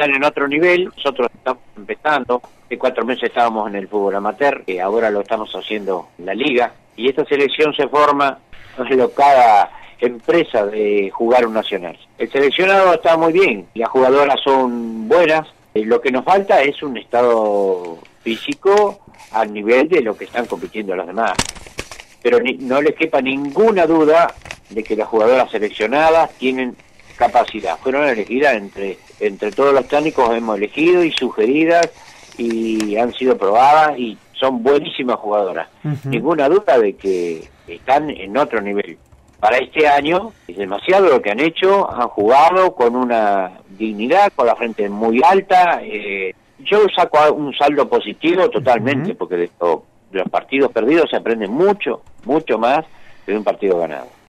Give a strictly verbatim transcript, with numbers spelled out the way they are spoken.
están en otro nivel, nosotros estamos empezando, hace cuatro meses estábamos en el fútbol amateur, que ahora lo estamos haciendo en la liga, y esta selección se forma en cada empresa de jugar un nacional. El seleccionado está muy bien, las jugadoras son buenas, eh, lo que nos falta es un estado físico al nivel de lo que están compitiendo los demás. Pero ni, no les quepa ninguna duda de que las jugadoras seleccionadas tienen capacidad. Fueron elegidas entre entre todos los técnicos, hemos elegido y sugeridas y han sido probadas y son buenísimas jugadoras. Uh-huh. Ninguna duda de que están en otro nivel. Para este año es demasiado lo que han hecho, han jugado con una dignidad, con la frente muy alta. Eh, yo saco un saldo positivo totalmente, uh-huh. porque de, de los partidos perdidos se aprende mucho, mucho más que de un partido ganado.